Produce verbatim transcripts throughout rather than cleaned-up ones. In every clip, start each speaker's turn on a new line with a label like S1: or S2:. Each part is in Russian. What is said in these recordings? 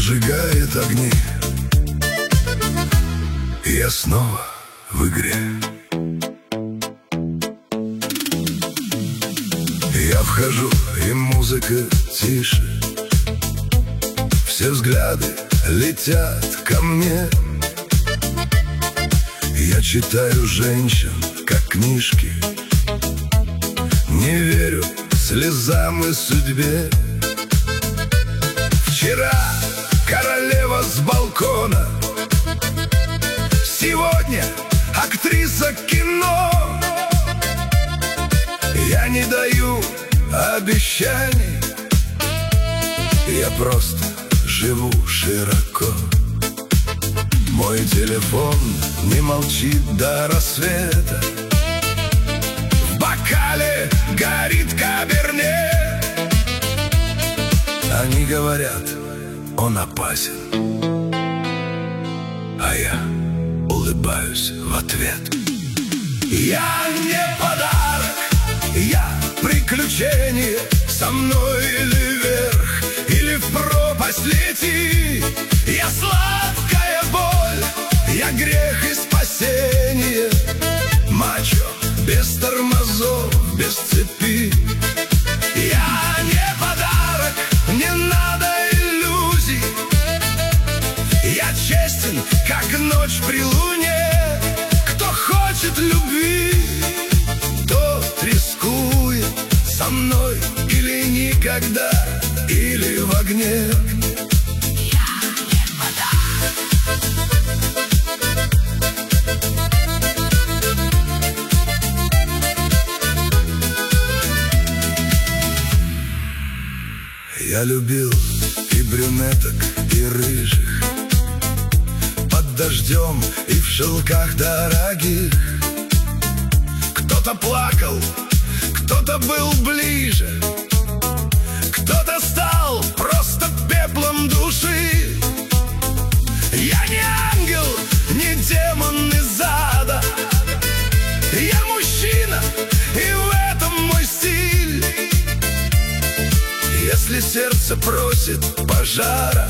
S1: зажигает огни. Я снова в игре. Я вхожу, и музыка тише. Все взгляды летят ко мне. Я читаю женщин, как книжки. Не верю слезам и судьбе. Вчера королева с балкона, сегодня актриса кино. Я не даю обещаний, я просто живу широко. Мой телефон не молчит до рассвета. В бокале горит каберне. Они говорят, он опасен, а я улыбаюсь в ответ. Я не подарок, я приключение. Со мной или вверх, или в пропасть лети. Я сладкая боль, я грех и спасение. Мачо без тормозов, без цепи. Я не подарок, не надо иллюзий. Я честен, как ночь при луне. Кто хочет любви, тот рискует. Со мной или никогда, или в огне. Я не подарок. Я любил и брюнеток, и рыжих, под дождем и в шелках дорогих. Кто-то плакал, кто-то был ближе, кто-то стал просто пеплом души. Я не ангел, не демон из ада. Я мужчина, и в этом мой стиль. Если сердце просит пожара,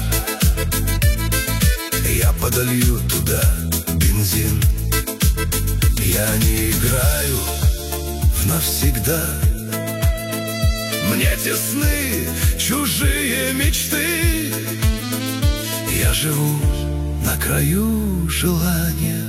S1: я подолью туда бензин. Я не играю навсегда. Мне тесны чужие мечты. Я живу на краю желания,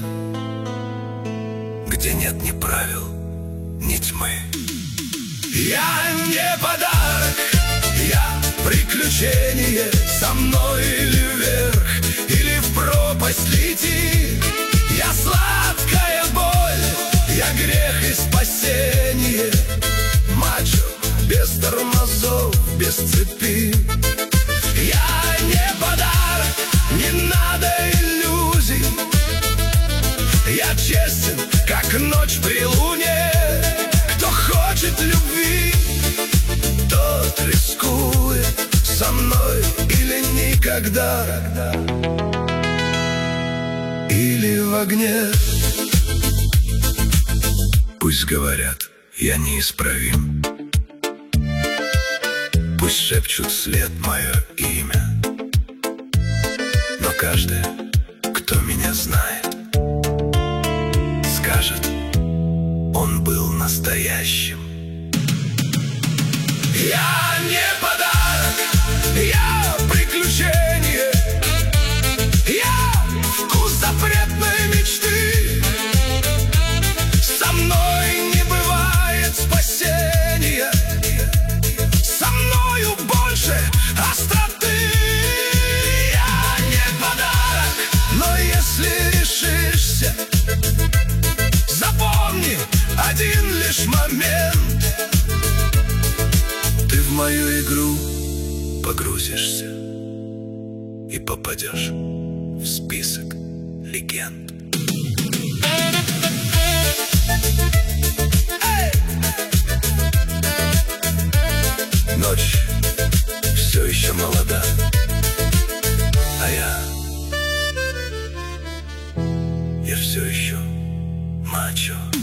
S1: где нет ни правил, ни тьмы. Я не подарок, я приключение. Со мной или вверх, или в пропасть лети. Я сладкая боль, я грех и спасение. Мачо без тормозов, без цепи. Я не подарок, не надо иллюзий. Я честен, как ночь при луне. Кто хочет любви, тот рискует. Со мной или никогда, или в огне. Пусть говорят, я неисправим. Пусть шепчут вслед мое имя. Но каждый, кто меня знает, скажет, он был настоящим. Я не подарок, я приключение. Я вкус запретной мечты. Со мной не бывает спасения. Со мною больше остроты. Я не подарок, но если решишься, запомни один лишь момент. Ты в мою игру погрузишься и попадешь в список легенд. Ночь все еще молода, а я, я все еще мачо.